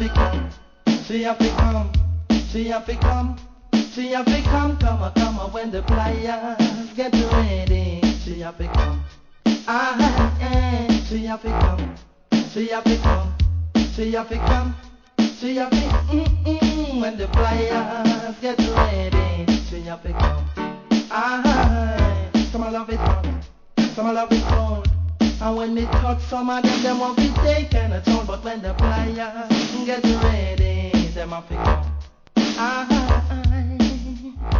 fi come, she a fi come, she a fi come, she a fi come, come a when the players get ready. She a fi come, ah, she a fi come, she a fi come, she a fi come, she a fi when the players get ready. She a fi come, ah, some a love it hot, some a love it cold. And when they touch some of them want to take and a tone. But when the players get ready, them a pick up. Ah, ah, ah.